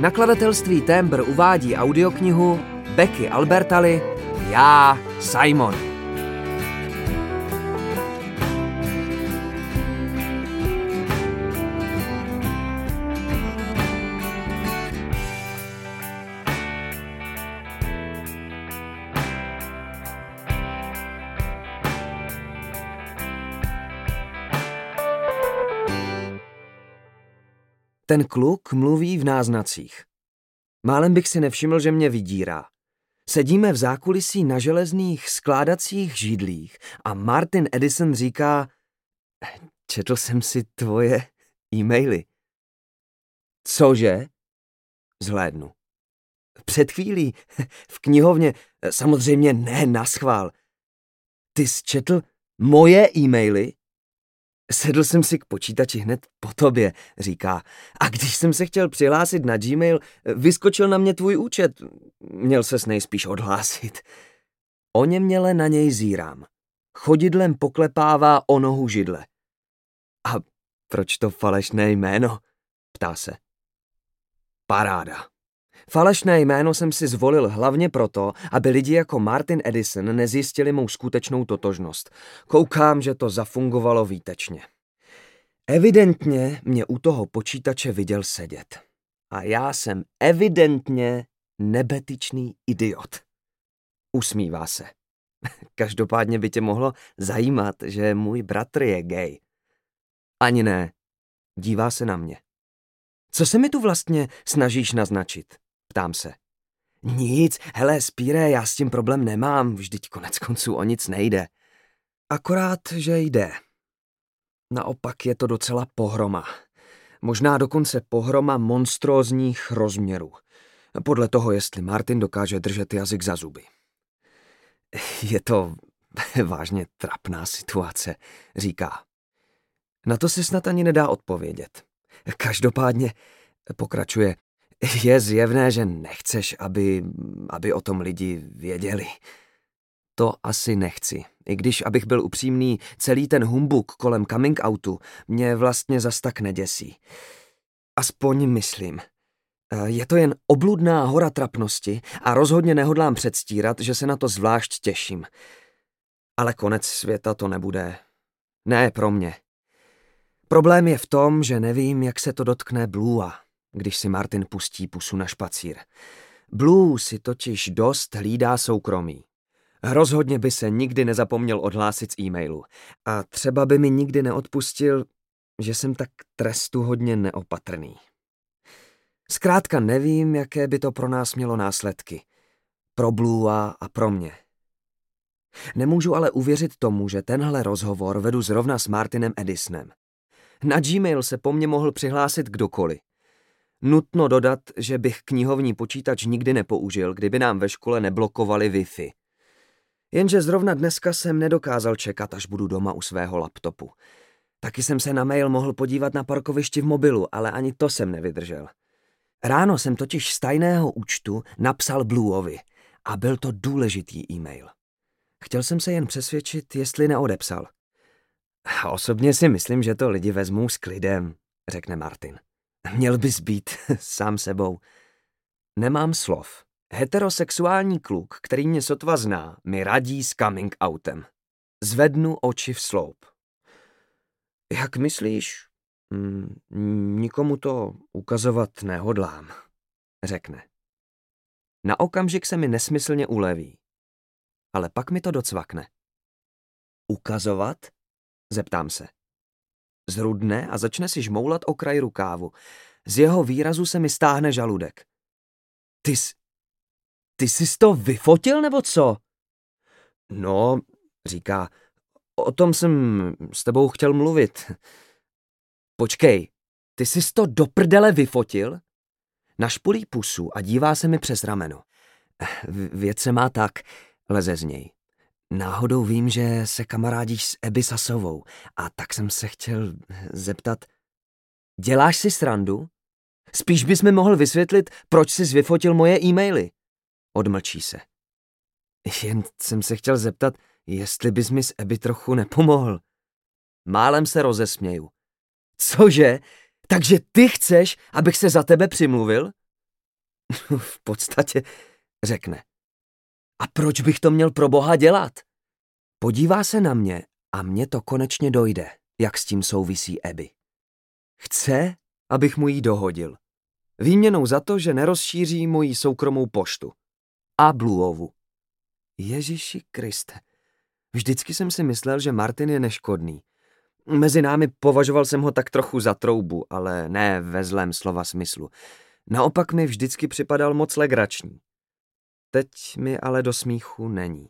Nakladatelství Tembr uvádí audioknihu Becky Albertalli Já, Simon. Ten kluk mluví v náznacích. Málem bych si nevšiml, že mě vydírá. Sedíme v zákulisí na železných skládacích židlích a Martin Edison říká: četl jsem si tvoje e-maily. Cože? Zhlédnu. Před chvílí v knihovně, samozřejmě ne naschvál. Ty jsi četl moje e-maily? Sedl jsem si k počítači hned po tobě, říká. A když jsem se chtěl přihlásit na Gmail, vyskočil na mě tvůj účet. Měl ses nejspíš odhlásit. Oněměle na něj zírám. Chodidlem poklepává o nohu židle. A proč to falešné jméno? Ptá se. Paráda. Falešné jméno jsem si zvolil hlavně proto, aby lidi jako Martin Edison nezjistili mou skutečnou totožnost. Koukám, že to zafungovalo výtečně. Evidentně mě u toho počítače viděl sedět. A já jsem evidentně nebetyčný idiot. Usmívá se. Každopádně by tě mohlo zajímat, že můj bratr je gay. Ani ne. Dívá se na mě. Co se mi tu vlastně snažíš naznačit? Ptám se. Nic, hele, Spíre, já s tím problém nemám, vždyť konec konců o nic nejde. Akorát, že jde. Naopak je to docela pohroma. Možná dokonce pohroma monstrózních rozměrů. Podle toho, jestli Martin dokáže držet jazyk za zuby. Je to vážně trapná situace, říká. Na to se snad ani nedá odpovědět. Každopádně, pokračuje, je zjevné, že nechceš, aby o tom lidi věděli. To asi nechci. I když, abych byl upřímný, celý ten humbuk kolem coming outu mě vlastně zas tak neděsí. Aspoň myslím. Je to jen obludná hora trapnosti a rozhodně nehodlám předstírat, že se na to zvlášť těším. Ale konec světa to nebude. Ne pro mě. Problém je v tom, že nevím, jak se to dotkne Bluea, když si Martin pustí pusu na špacír. Blue si totiž dost hlídá soukromí. Rozhodně by se nikdy nezapomněl odhlásit z e-mailu. A třeba by mi nikdy neodpustil, že jsem tak trestuhodně neopatrný. Zkrátka nevím, jaké by to pro nás mělo následky. Pro Bluea a pro mě. Nemůžu ale uvěřit tomu, že tenhle rozhovor vedu zrovna s Martinem Edisonem. Na Gmail se po mně mohl přihlásit kdokoliv. Nutno dodat, že bych knihovní počítač nikdy nepoužil, kdyby nám ve škole neblokovali Wi-Fi. Jenže zrovna dneska jsem nedokázal čekat, až budu doma u svého laptopu. Taky jsem se na mail mohl podívat na parkovišti v mobilu, ale ani to jsem nevydržel. Ráno jsem totiž z tajného účtu napsal Blueovi a byl to důležitý e-mail. Chtěl jsem se jen přesvědčit, jestli neodepsal. Osobně si myslím, že to lidi vezmou s klidem, řekne Martin. Měl bys být sám sebou. Nemám slov. Heterosexuální kluk, který mě sotva zná, mi radí s coming outem. Zvednu oči v sloup. Jak myslíš? Nikomu to ukazovat nehodlám, řekne. Na okamžik se mi nesmyslně uleví. Ale pak mi to docvakne. Ukazovat? Zeptám se. Zrudne a začne si žmoulat o kraj rukávu. Z jeho výrazu se mi stáhne žaludek. Ty jsi to vyfotil, nebo co? No, říká, o tom jsem s tebou chtěl mluvit. Počkej, ty jsi to do prdele vyfotil? Našpulí pusu a dívá se mi přes rameno. Věc se má tak, leze z něj. Náhodou vím, že se kamarádíš s Abby Sasovou a tak jsem se chtěl zeptat. Děláš si srandu? Spíš bys mi mohl vysvětlit, proč jsi vyfotil moje e-maily. Odmlčí se. Jen jsem se chtěl zeptat, jestli bys mi s Abby trochu nepomohl. Málem se rozesměju. Cože? Takže ty chceš, abych se za tebe přimluvil? V podstatě, řekne. A proč bych to měl pro boha dělat? Podívá se na mě a mně to konečně dojde, jak s tím souvisí Abby. Chce, abych mu ji dohodil. Výměnou za to, že nerozšíří moji soukromou poštu. A Blueovu. Ježiši Kriste. Vždycky jsem si myslel, že Martin je neškodný. Mezi námi považoval jsem ho tak trochu za troubu, ale ne ve zlém slova smyslu. Naopak mi vždycky připadal moc legrační. Teď mi ale do smíchu není.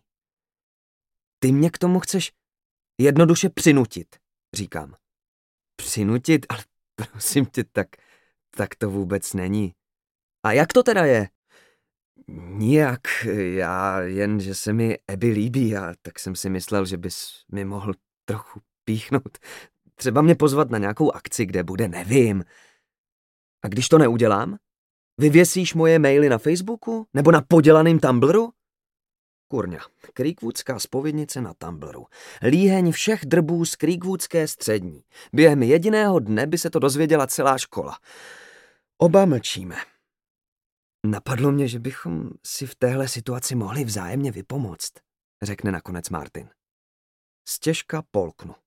Ty mě k tomu chceš jednoduše přinutit, říkám. Přinutit? Ale prosím tě, tak to vůbec není. A jak to teda je? Nijak, já jen, že se mi Abby líbí a tak jsem si myslel, že bys mi mohl trochu píchnout. Třeba mě pozvat na nějakou akci, kde bude, nevím. A když to neudělám? Vyvěsíš moje maily na Facebooku? Nebo na podělaném Tumblru? Kurňa, Creekwoodská zpovědnice na Tumblru. Líheň všech drbů z Creekwoodské střední. Během jediného dne by se to dozvěděla celá škola. Oba mlčíme. Napadlo mě, že bychom si v téhle situaci mohli vzájemně vypomoct, řekne nakonec Martin. Stěžka polknu.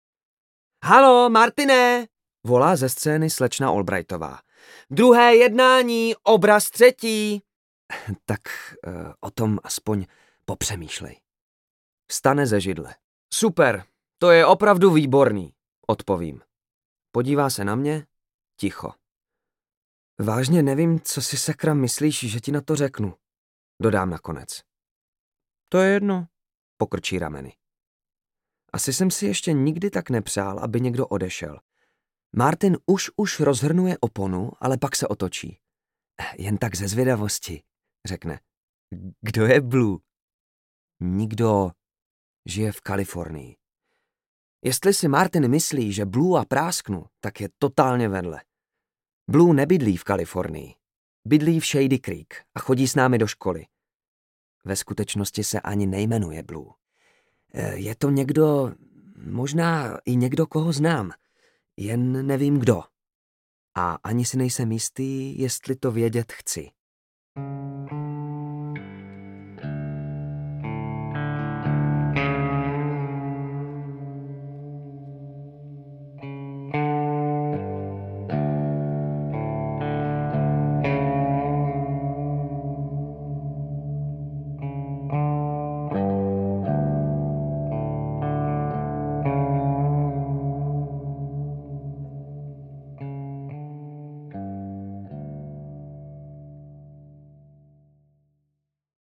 Halo, Martine, volá ze scény slečna Albrightová. Druhé jednání, obraz třetí. Tak o tom aspoň popřemýšlej. Vstane ze židle. Super, to je opravdu výborný, odpovím. Podívá se na mě, ticho. Vážně nevím, co si sakra myslíš, že ti na to řeknu, dodám nakonec. To je jedno, pokrčí rameny. Asi jsem si ještě nikdy tak nepřál, aby někdo odešel. Martin už rozhrnuje oponu, ale pak se otočí. Jen tak ze zvědavosti, řekne. Kdo je Blue? Nikdo. Žije v Kalifornii. Jestli si Martin myslí, že Blue a prásknu, tak je totálně vedle. Blue nebydlí v Kalifornii. Bydlí v Shady Creek a chodí s námi do školy. Ve skutečnosti se ani nejmenuje Blue. Je to někdo, možná i někdo, koho znám. Jen nevím kdo. A ani si nejsem jistý, jestli to vědět chci.